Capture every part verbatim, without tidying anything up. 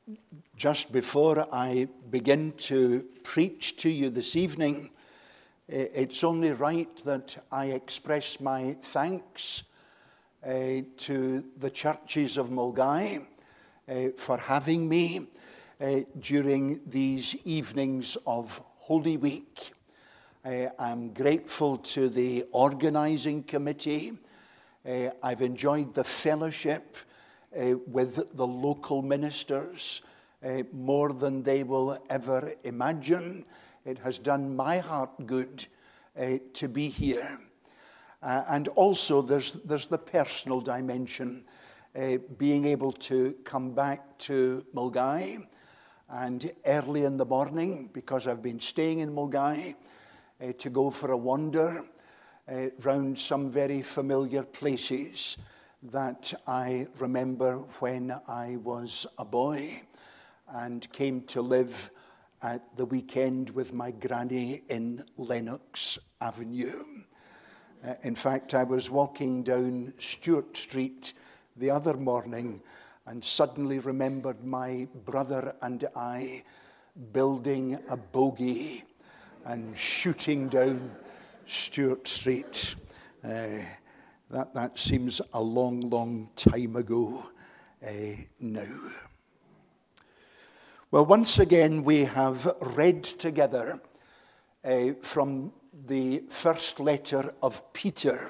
Just before I begin to preach to you this evening, it's only right that I express my thanks uh, to the churches of Mulgai uh, for having me uh, during these evenings of Holy Week. Uh, I'm grateful to the organizing committee. Uh, I've enjoyed the fellowship uh, with the local ministers uh, more than they will ever imagine. It has done my heart good uh, to be here. Uh, and also there's, there's the personal dimension, uh, being able to come back to Mulgai and early in the morning, because I've been staying in Mulgai, uh, to go for a wander uh, round some very familiar places that I remember when I was a boy and came to live at the weekend with my granny in Lennox Avenue. Uh, in fact, I was walking down Stewart Street the other morning and suddenly remembered my brother and I building a bogey and shooting down Stewart Street. Uh, that, that seems a long, long time ago uh, now. Well, once again, we have read together uh, from the first letter of Peter.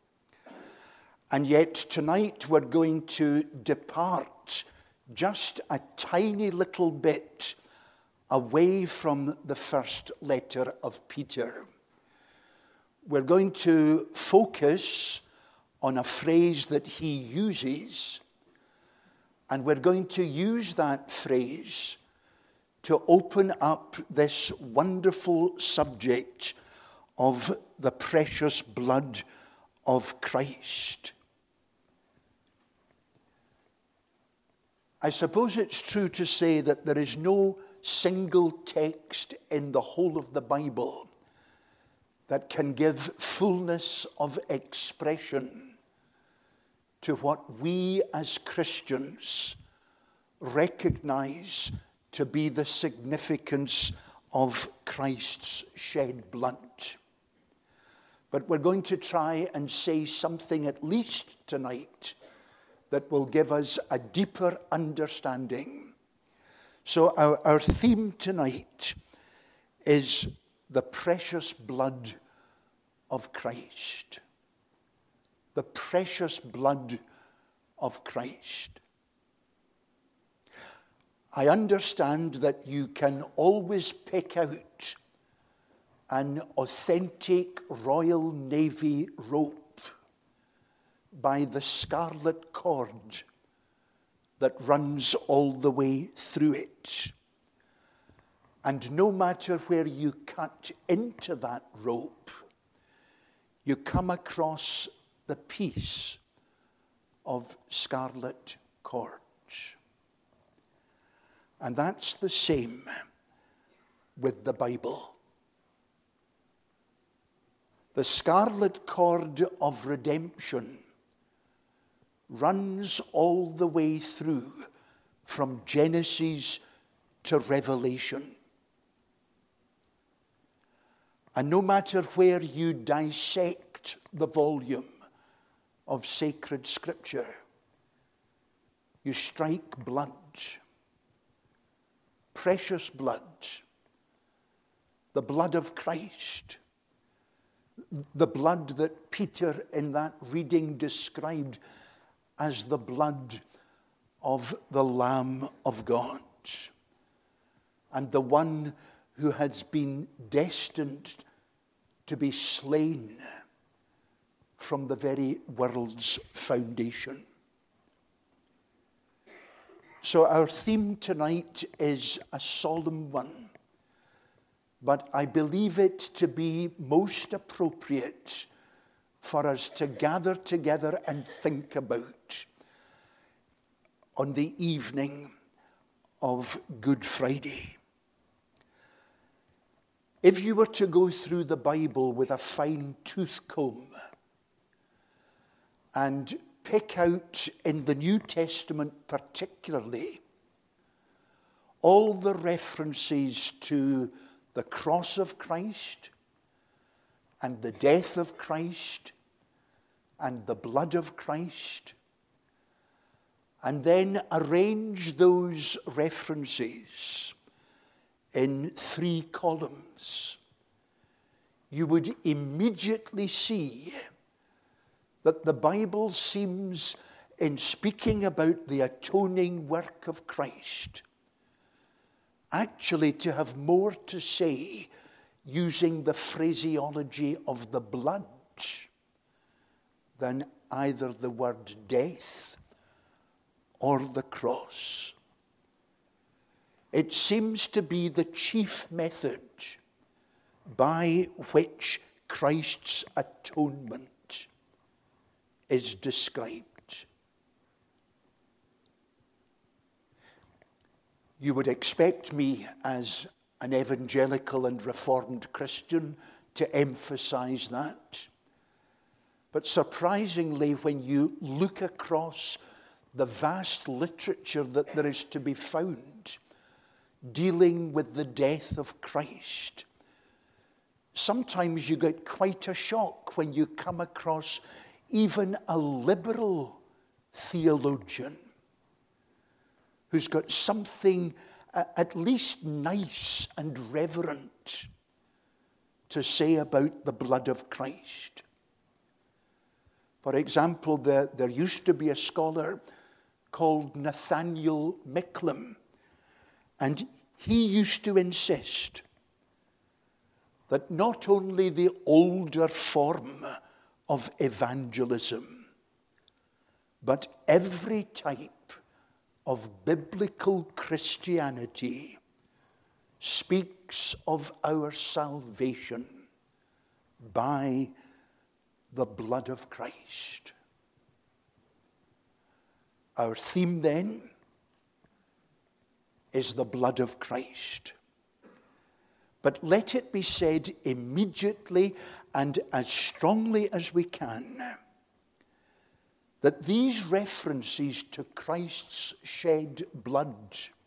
And yet tonight we're going to depart just a tiny little bit away from the first letter of Peter. We're going to focus on a phrase that he uses, and we're going to use that phrase to open up this wonderful subject of the precious blood of Christ. I suppose it's true to say that there is no single text in the whole of the Bible that can give fullness of expression to what we as Christians recognize to be the significance of Christ's shed blood. But we're going to try and say something at least tonight that will give us a deeper understanding. So our, our theme tonight is the precious blood of Christ. The precious blood of Christ. I understand that you can always pick out an authentic Royal Navy rope by the scarlet cord that runs all the way through it. And no matter where you cut into that rope, you come across the piece of scarlet cord. And that's the same with the Bible. The scarlet cord of redemption runs all the way through from Genesis to Revelation. And no matter where you dissect the volume of sacred scripture, you strike blood. Precious blood, the blood of Christ, the blood that Peter in that reading described as the blood of the Lamb of God, and the one who has been destined to be slain from the very world's foundation. So our theme tonight is a solemn one, but I believe it to be most appropriate for us to gather together and think about on the evening of Good Friday. If you were to go through the Bible with a fine tooth comb and pick out in the New Testament particularly all the references to the cross of Christ and the death of Christ and the blood of Christ, and then arrange those references in three columns, you would immediately see that the Bible seems, in speaking about the atoning work of Christ, actually to have more to say using the phraseology of the blood than either the word death or the cross. It seems to be the chief method by which Christ's atonement is described. You would expect me, as an evangelical and reformed Christian, to emphasize that. But surprisingly, when you look across the vast literature that there is to be found dealing with the death of Christ, sometimes you get quite a shock when you come across even a liberal theologian who's got something at least nice and reverent to say about the blood of Christ. For example, there, there used to be a scholar called Nathaniel Micklem, and he used to insist that not only the older form of evangelism, but every type of biblical Christianity speaks of our salvation by the blood of Christ. Our theme then is the blood of Christ. But let it be said immediately and as strongly as we can that these references to Christ's shed blood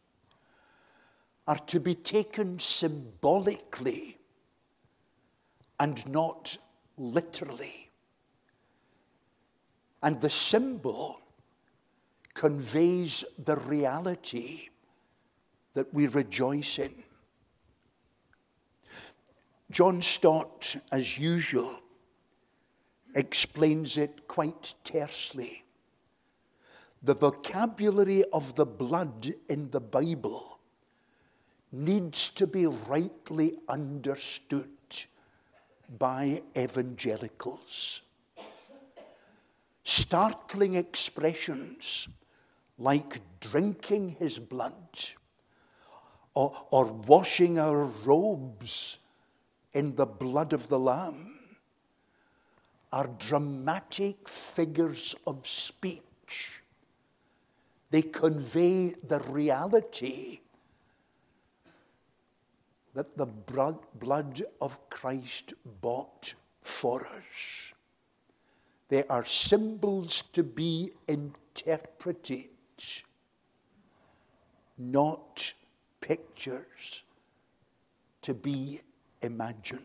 are to be taken symbolically and not literally. And the symbol conveys the reality that we rejoice in. John Stott, as usual, explains it quite tersely. The vocabulary of the blood in the Bible needs to be rightly understood by evangelicals. Startling expressions like drinking his blood or, or washing our robes in the blood of the Lamb are dramatic figures of speech. They convey the reality that the blood of Christ bought for us. They are symbols to be interpreted, not pictures to be imagined.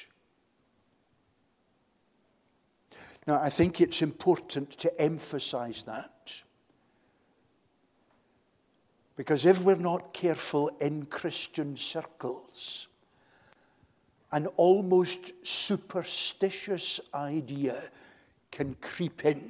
Now, I think it's important to emphasize that, because if we're not careful in Christian circles, an almost superstitious idea can creep in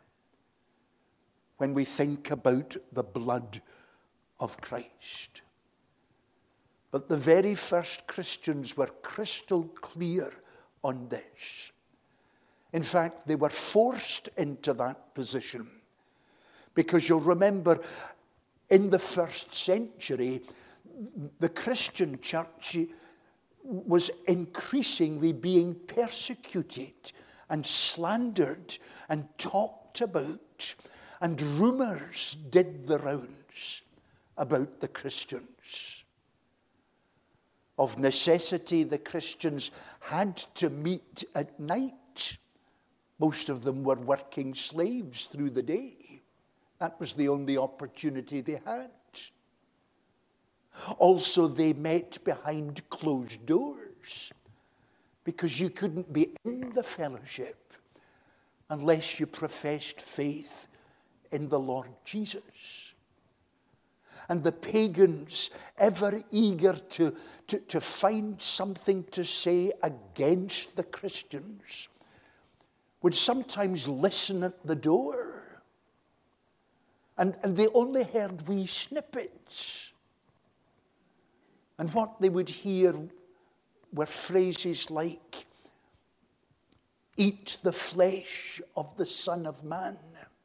when we think about the blood of Christ. But the very first Christians were crystal clear on this. In fact, they were forced into that position, because you'll remember in the first century, the Christian church was increasingly being persecuted and slandered and talked about, and rumors did the rounds about the Christians. Of necessity, the Christians had to meet at night. Most of them were working slaves through the day. That was the only opportunity they had. Also, they met behind closed doors because you couldn't be in the fellowship unless you professed faith in the Lord Jesus. And the pagans, ever eager to, to, to find something to say against the Christians, would sometimes listen at the door. And, and they only heard wee snippets. And what they would hear were phrases like, "Eat the flesh of the Son of Man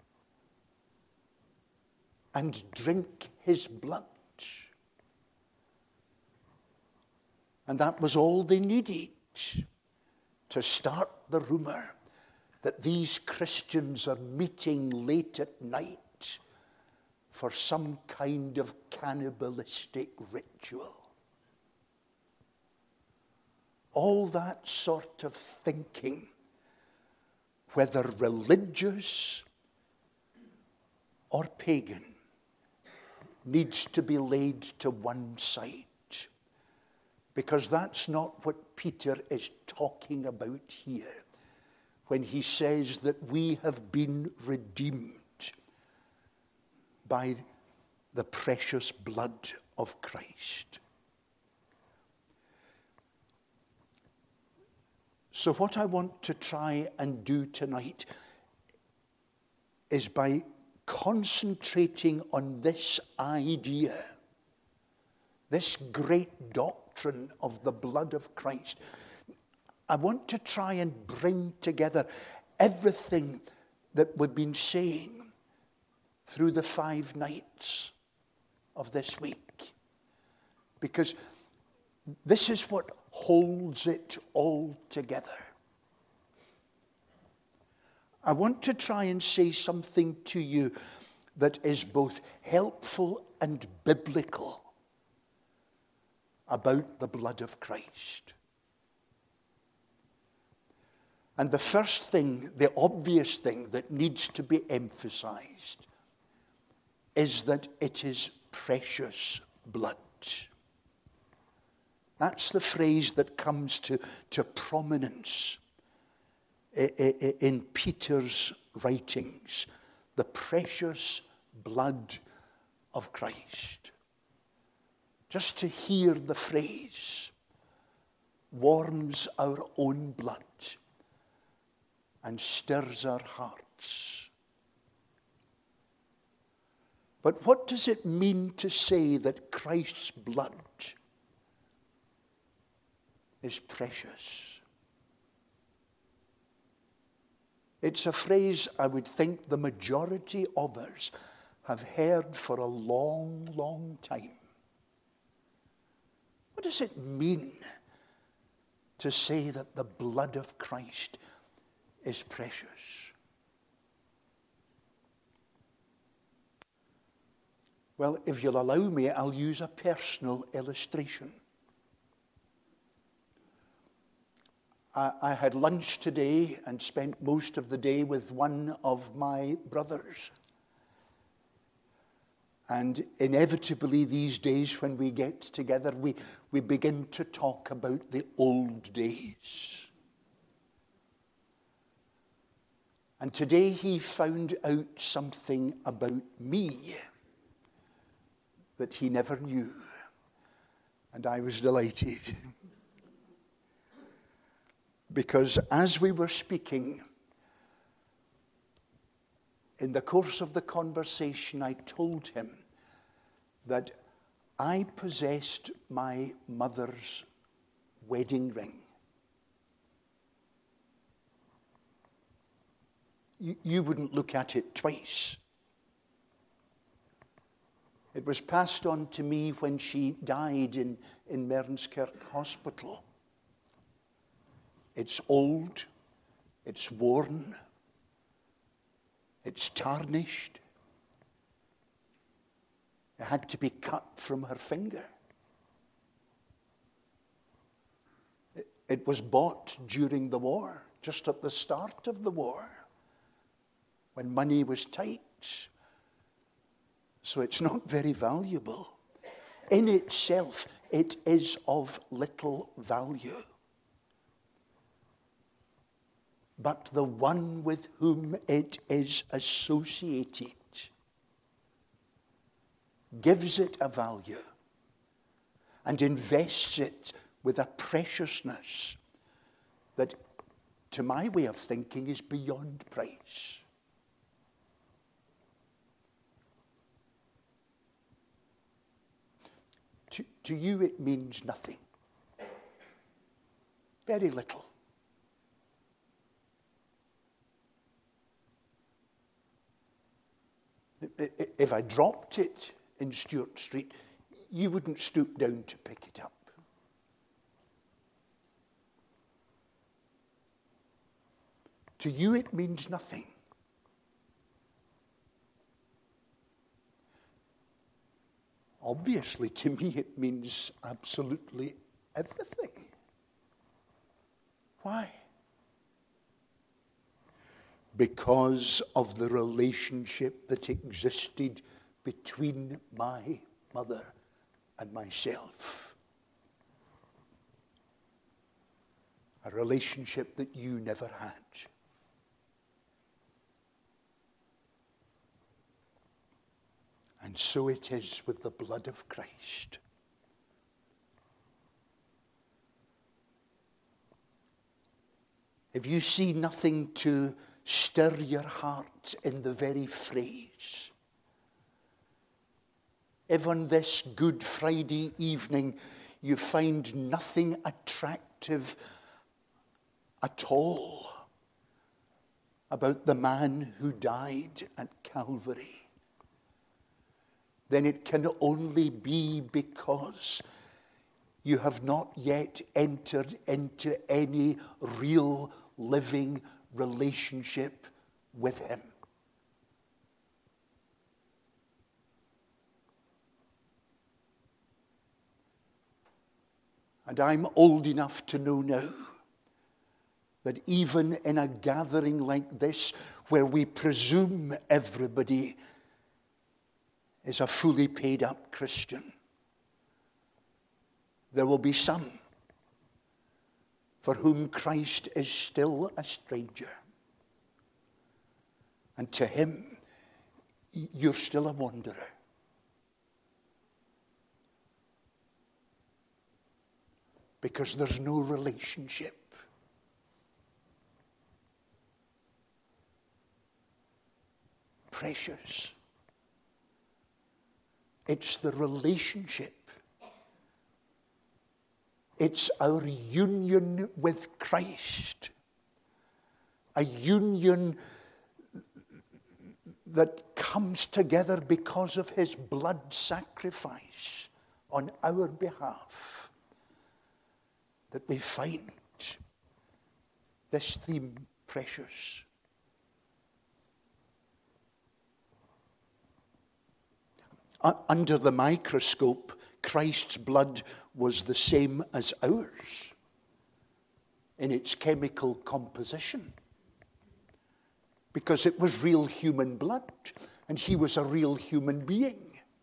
and drink his blood." And that was all they needed to start the rumor that these Christians are meeting late at night for some kind of cannibalistic ritual. All that sort of thinking, whether religious or pagan, needs to be laid to one side, because that's not what Peter is talking about here when he says that we have been redeemed by the precious blood of Christ. So what I want to try and do tonight is, by concentrating on this idea, this great doctrine of the blood of Christ, I want to try and bring together everything that we've been saying through the five nights of this week. Because this is what holds it all together. I want to try and say something to you that is both helpful and biblical about the blood of Christ. And the first thing, the obvious thing that needs to be emphasized is that it is precious blood. That's the phrase that comes to, to prominence in Peter's writings. The precious blood of Christ. Just to hear the phrase warms our own blood and stirs our hearts. But what does it mean to say that Christ's blood is precious? It's a phrase I would think the majority of us have heard for a long, long time. What does it mean to say that the blood of Christ is precious? Well, if you'll allow me, I'll use a personal illustration. I, I had lunch today and spent most of the day with one of my brothers. And inevitably these days when we get together, we, we begin to talk about the old days. And today he found out something about me that he never knew. And I was delighted. Because as we were speaking, in the course of the conversation, I told him that I possessed my mother's wedding ring. You, you wouldn't look at it twice. It was passed on to me when she died in, in Mearnskirk Hospital. It's old, it's worn, it's tarnished. It had to be cut from her finger. It, it was bought during the war, just at the start of the war, when money was tight. So it's not very valuable. in itself, it is of little value. But the one with whom it is associated gives it a value and invests it with a preciousness that, to my way of thinking, is beyond price. To, to you it means nothing. Very little. If I dropped it in Stewart Street, you wouldn't stoop down to pick it up. To you it means nothing. Obviously, to me it means absolutely everything. Why? Because of the relationship that existed between my mother and myself. A relationship that you never had. And so it is with the blood of Christ. If you see nothing to stir your heart in the very phrase, if on this Good Friday evening you find nothing attractive at all about the man who died at Calvary, then it can only be because you have not yet entered into any real living relationship with him. And I'm old enough to know now that even in a gathering like this, where we presume everybody is a fully paid up Christian, there will be some for whom Christ is still a stranger. And to him, you're still a wanderer. Because there's no relationship. Precious. It's the relationship. It's our union with Christ. A union that comes together because of his blood sacrifice on our behalf, that we find this theme precious. Uh, under the microscope, Christ's blood was the same as ours in its chemical composition, because it was real human blood, and he was a real human being.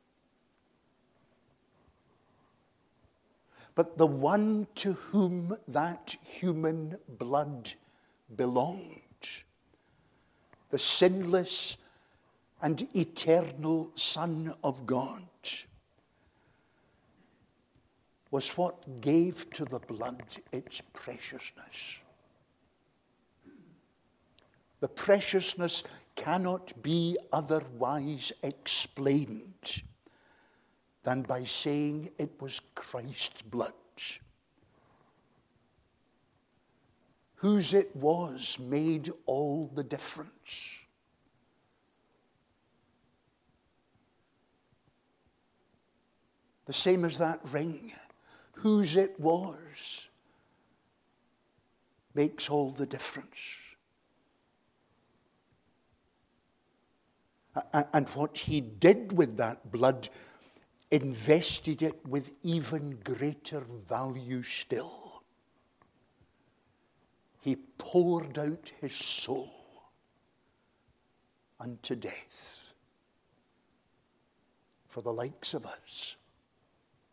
But the one to whom that human blood belonged, the sinless and eternal Son of God, was what gave to the blood its preciousness. The preciousness cannot be otherwise explained than by saying it was Christ's blood. Whose it was made all the difference. The same as that ring. Whose it was makes all the difference. And what he did with that blood invested it with even greater value still. He poured out his soul unto death for the likes of us.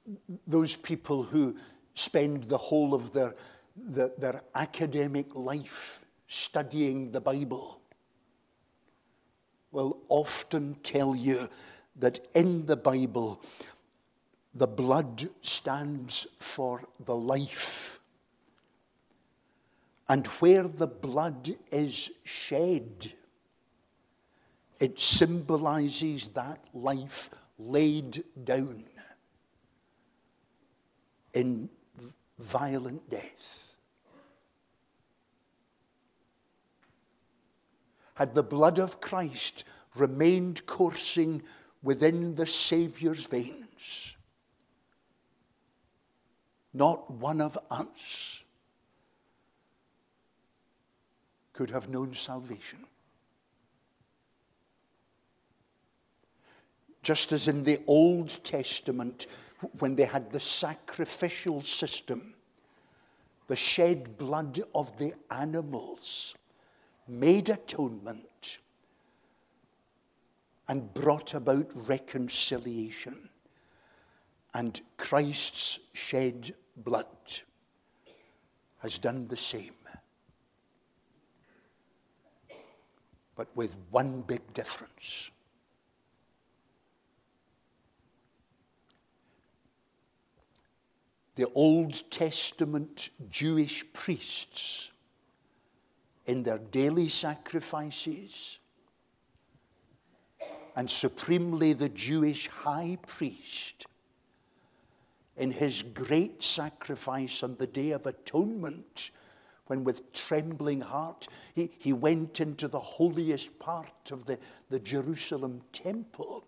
those people who spend the whole of their, their, their academic life studying the Bible will often tell you that in the Bible, the blood stands for the life. And where the blood is shed, it symbolizes that life laid down in violent death. Had the blood of Christ remained coursing within the Saviour's veins, not one of us could have known salvation. Just as in the Old Testament, when they had the sacrificial system, the shed blood of the animals made atonement and brought about reconciliation. And Christ's shed blood has done the same. But with one big difference. The Old Testament Jewish priests, in their daily sacrifices, and supremely the Jewish high priest, in his great sacrifice on the Day of Atonement, when with trembling heart he, he went into the holiest part of the, the Jerusalem temple.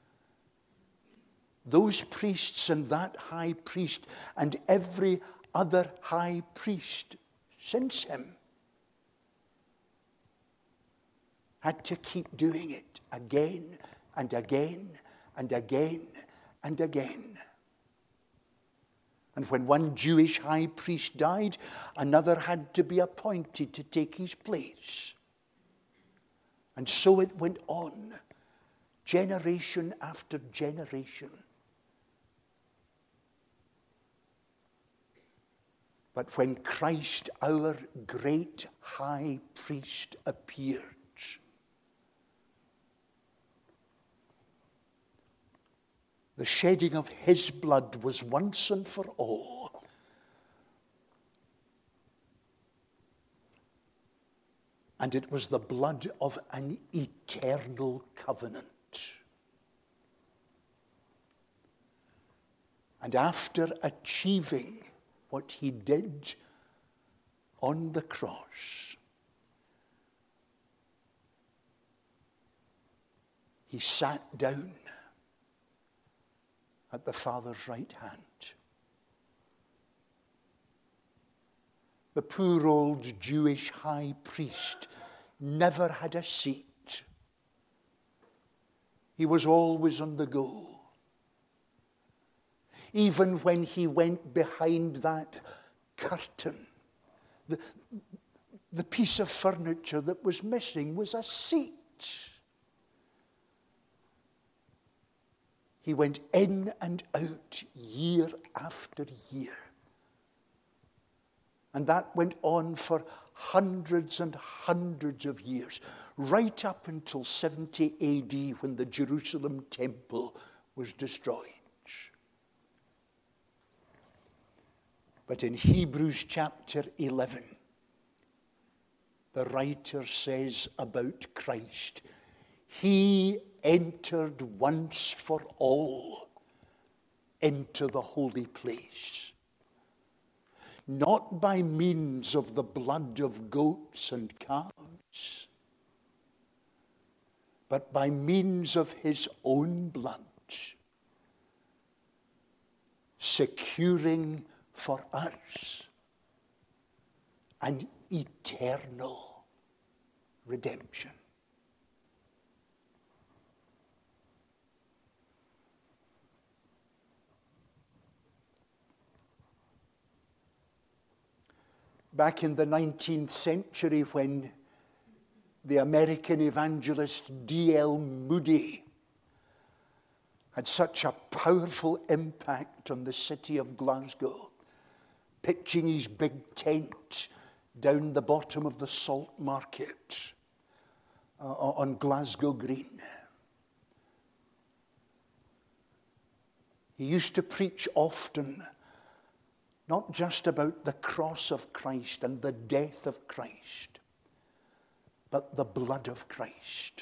Those priests and that high priest and every other high priest since him had to keep doing it again and again and again and again. And when one Jewish high priest died, another had to be appointed to take his place. And so it went on, generation after generation. But when Christ, our great high priest, appeared, the shedding of his blood was once and for all. And it was the blood of an eternal covenant. And after achieving what he did on the cross, he sat down at the Father's right hand. The poor old Jewish high priest never had a seat. He was always on the go. Even when he went behind that curtain, the, the piece of furniture that was missing was a seat. He went in and out year after year. And that went on for hundreds and hundreds of years, right up until seventy A D when the Jerusalem temple was destroyed. But in Hebrews chapter eleven, the writer says about Christ, he entered once for all into the holy place, not by means of the blood of goats and calves, but by means of his own blood, securing for us an eternal redemption. Back in the nineteenth century, when the American evangelist D L Moody had such a powerful impact on the city of Glasgow, pitching his big tent down the bottom of the Salt Market uh, on Glasgow Green. He used to preach often, not just about the cross of Christ and the death of Christ, but the blood of Christ.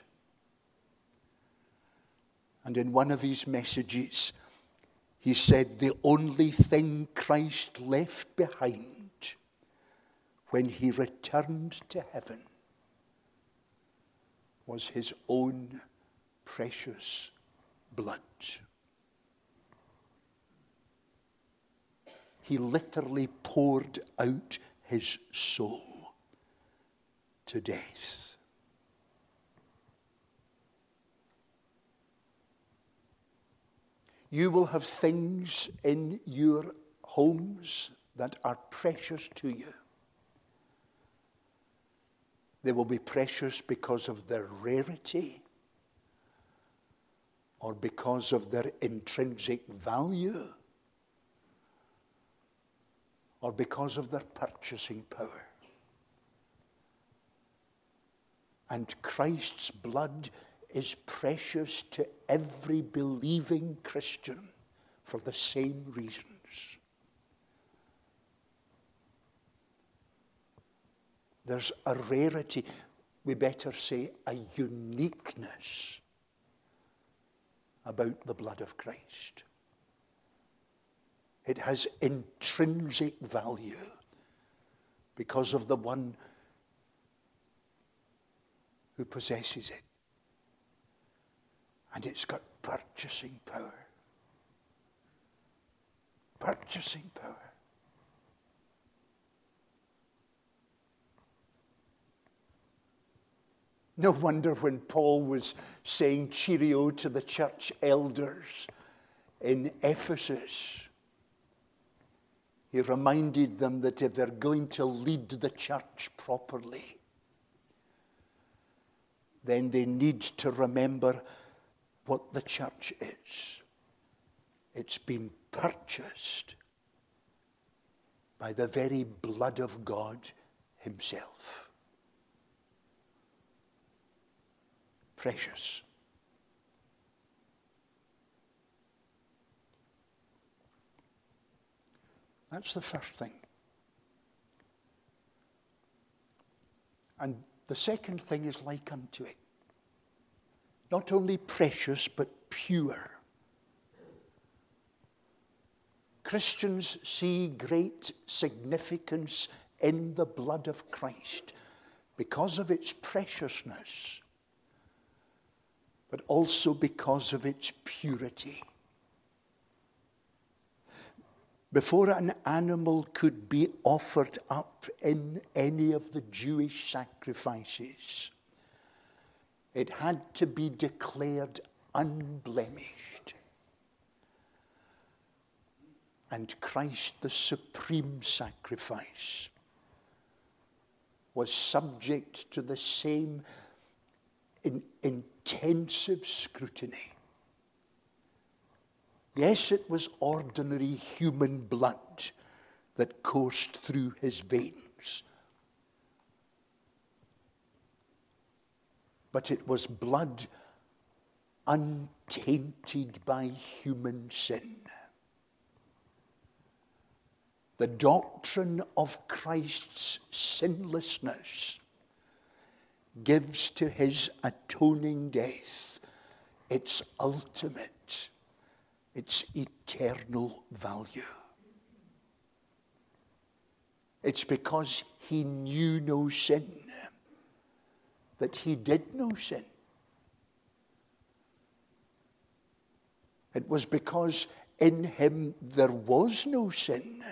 And in one of his messages, he said the only thing Christ left behind when he returned to heaven was his own precious blood. He literally poured out his soul to death. You will have things in your homes that are precious to you. They will be precious because of their rarity or because of their intrinsic value or because of their purchasing power. And Christ's blood is precious to every believing Christian for the same reasons. There's a rarity, we better say a uniqueness about the blood of Christ. It has intrinsic value because of the one who possesses it. And it's got purchasing power. Purchasing power. No wonder when Paul was saying cheerio to the church elders in Ephesus, he reminded them that if they're going to lead the church properly, then they need to remember what the church is. It's been purchased by the very blood of God himself. Precious. That's the first thing. And the second thing is like unto it. Not only precious, but pure. Christians see great significance in the blood of Christ because of its preciousness, but also because of its purity. Before an animal could be offered up in any of the Jewish sacrifices, it had to be declared unblemished. And Christ, the supreme sacrifice, was subject to the same in, intensive scrutiny. Yes, it was ordinary human blood that coursed through his veins. But it was blood untainted by human sin. The doctrine of Christ's sinlessness gives to his atoning death its ultimate, its eternal value. It's because he knew no sin that he did no sin. It was because in him there was no sin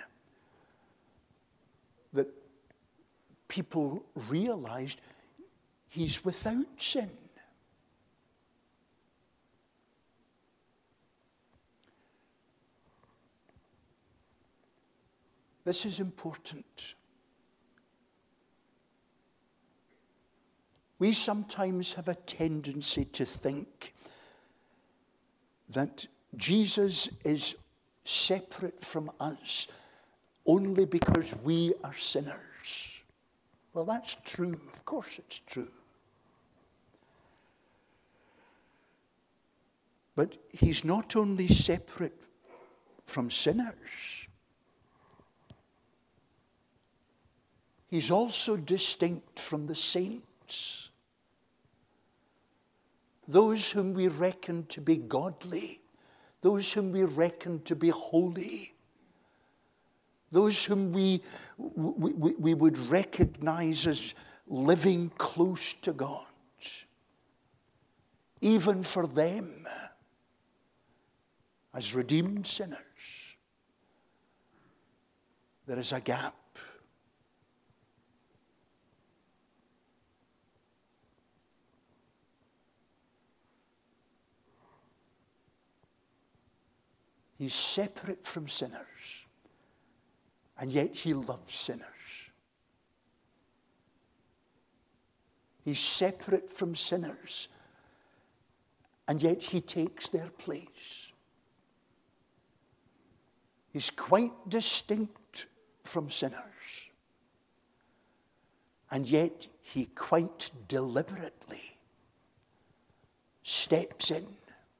that people realized he's without sin. This is important. We sometimes have a tendency to think that Jesus is separate from us only because we are sinners. Well, that's true. Of course it's true. But he's not only separate from sinners, he's also distinct from the saints, those whom we reckon to be godly, those whom we reckon to be holy, those whom we, we, we would recognize as living close to God. Even for them, as redeemed sinners, there is a gap. He's separate from sinners, and yet he loves sinners. He's separate from sinners, and yet he takes their place. He's quite distinct from sinners, and yet he quite deliberately steps in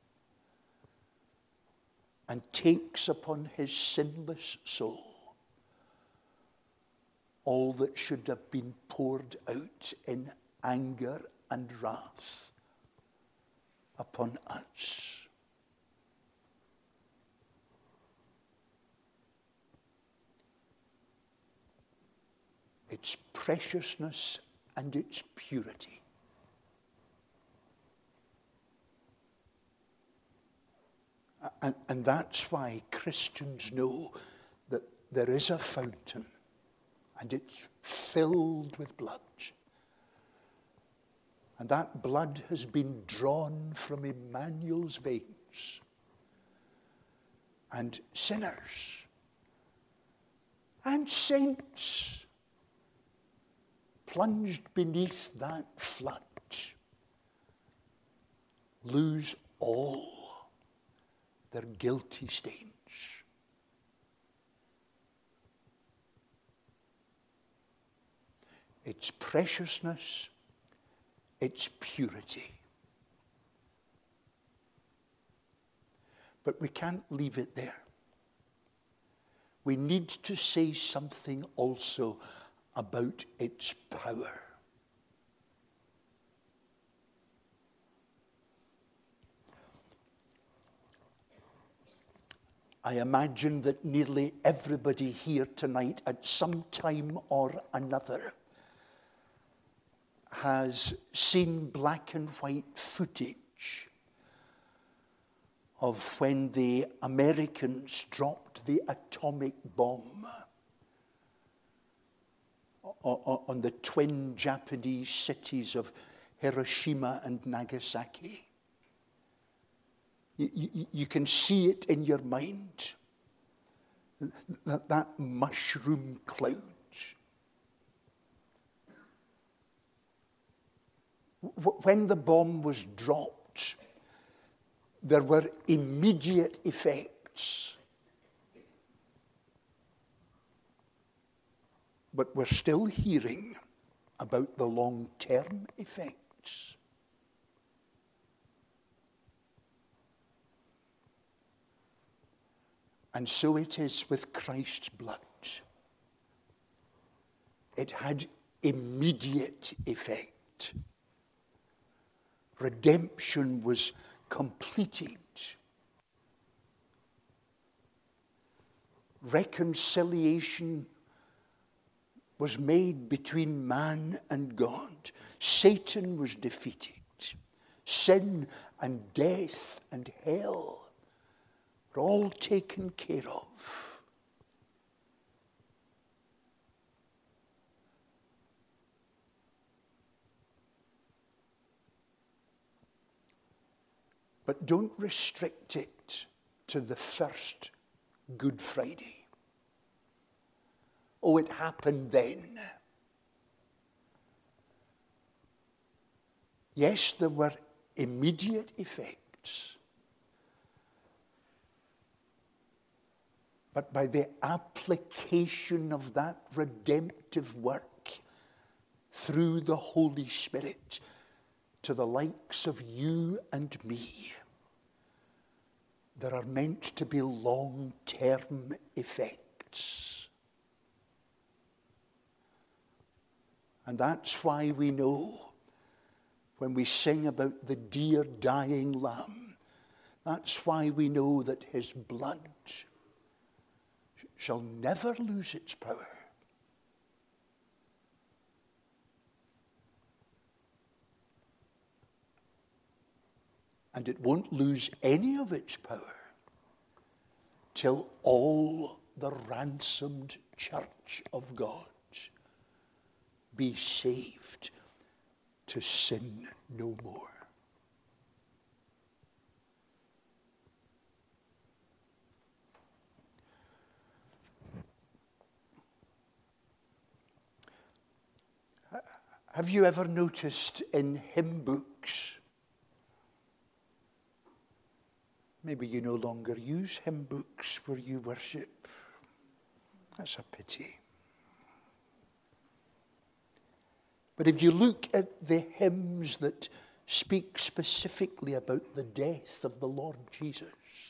and takes upon his sinless soul all that should have been poured out in anger and wrath upon us. Its preciousness and its purity. And, and that's why Christians know that there is a fountain and it's filled with blood. And that blood has been drawn from Emmanuel's veins. And sinners and saints plunged beneath that flood lose all their guilty stains. Its preciousness, its purity. But we can't leave it there. We need to say something also about its power. I imagine that nearly everybody here tonight at some time or another has seen black and white footage of when the Americans dropped the atomic bomb on the twin Japanese cities of Hiroshima and Nagasaki. You, you, you can see it in your mind, that, that mushroom cloud. When the bomb was dropped, there were immediate effects. But we're still hearing about the long-term effects. And so it is with Christ's blood. It had immediate effect. Redemption was completed. Reconciliation was made between man and God. Satan was defeated. Sin and death and hell were all taken care of. But don't restrict it to the first Good Friday. Oh, it happened then. Yes, there were immediate effects. but by the application of that redemptive work through the Holy Spirit to the likes of you and me, there are meant to be long-term effects. And that's why we know when we sing about the dear dying Lamb, that's why we know that his blood shall never lose its power. And it won't lose any of its power till all the ransomed church of God be saved to sin no more. Have you ever noticed in hymn books, maybe you no longer use hymn books where you worship. That's a pity. But if you look at the hymns that speak specifically about the death of the Lord Jesus,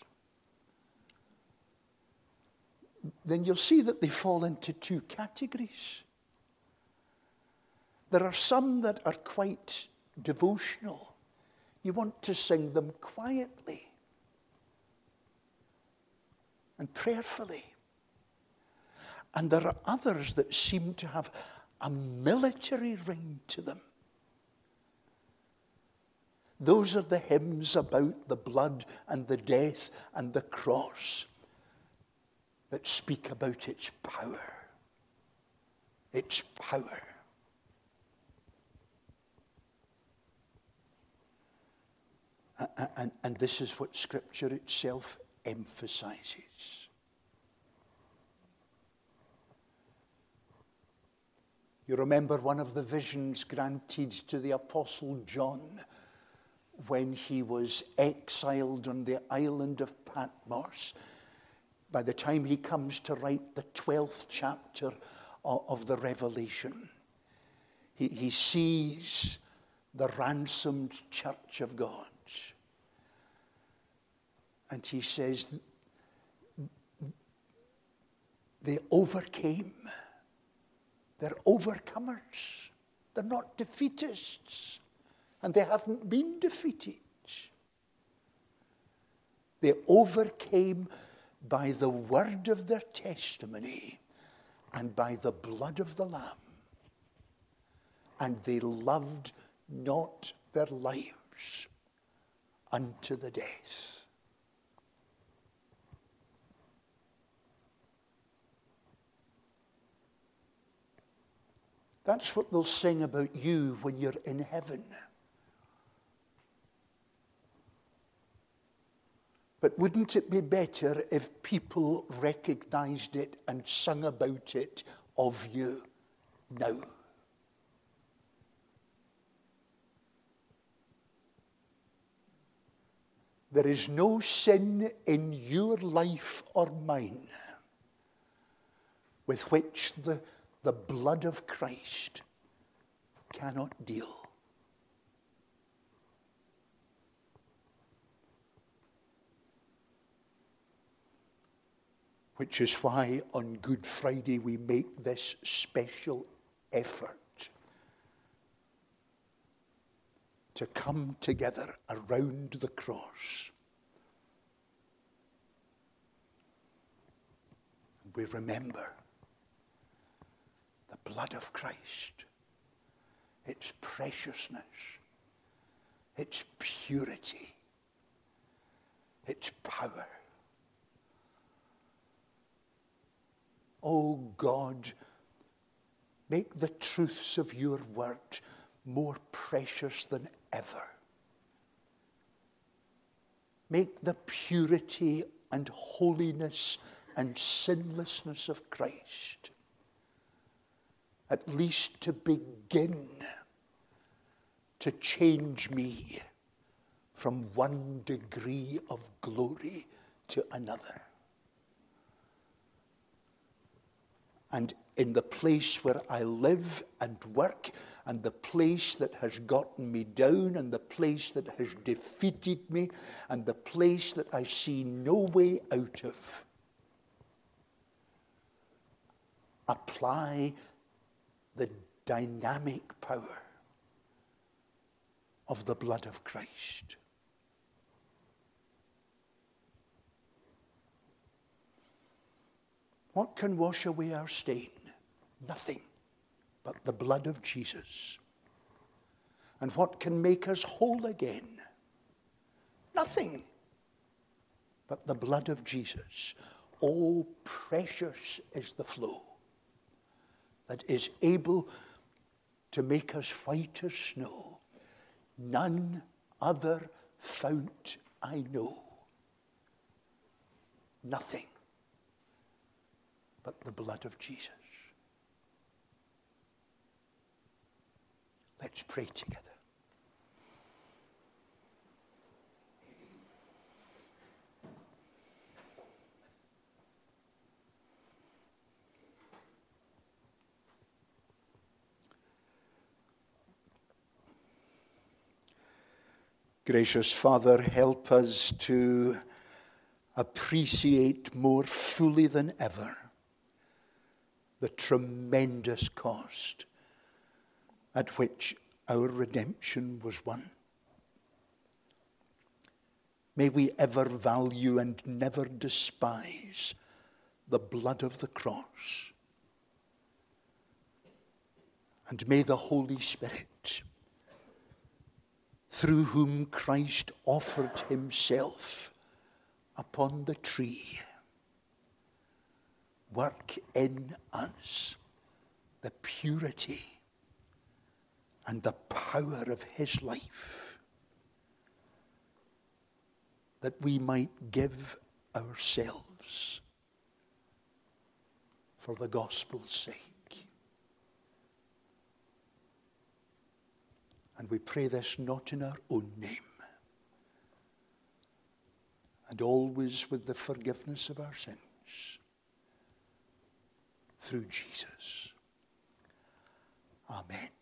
then you'll see that they fall into two categories. There are some that are quite devotional. You want to sing them quietly and prayerfully. And there are others that seem to have a military ring to them. Those are the hymns about the blood and the death and the cross that speak about its power. Its power. And, and this is what Scripture itself emphasizes. You remember one of the visions granted to the Apostle John when he was exiled on the island of Patmos. By the time he comes to write the twelfth chapter of the Revelation, he, he sees the ransomed church of God. And he says, they overcame. They're overcomers. They're not defeatists. And they haven't been defeated. They overcame by the word of their testimony and by the blood of the Lamb. And they loved not their lives unto the death. That's what they'll sing about you when you're in heaven. But wouldn't it be better if people recognized it and sung about it of you now? There is no sin in your life or mine with which the The blood of Christ cannot deal. Which is why on Good Friday we make this special effort to come together around the cross. And we remember the blood of Christ, its preciousness, its purity, its power. Oh God, make the truths of your word more precious than ever. Make the purity and holiness and sinlessness of Christ at least to begin to change me from one degree of glory to another. and in the place where I live and work, and the place that has gotten me down, and the place that has defeated me, and the place that I see no way out of. Apply the dynamic power of the blood of Christ. What can wash away our stain? Nothing but the blood of Jesus. And what can make us whole again? Nothing but the blood of Jesus. Oh, precious is the flow that is able to make us white as snow. None other fount I know. Nothing but the blood of Jesus. Let's pray together. Gracious Father, help us to appreciate more fully than ever the tremendous cost at which our redemption was won. May we ever value and never despise the blood of the cross. And may the Holy Spirit, through whom Christ offered himself upon the tree, work in us the purity and the power of his life, that we might give ourselves for the gospel's sake. And we pray this not in our own name, and always with the forgiveness of our sins through Jesus. Amen.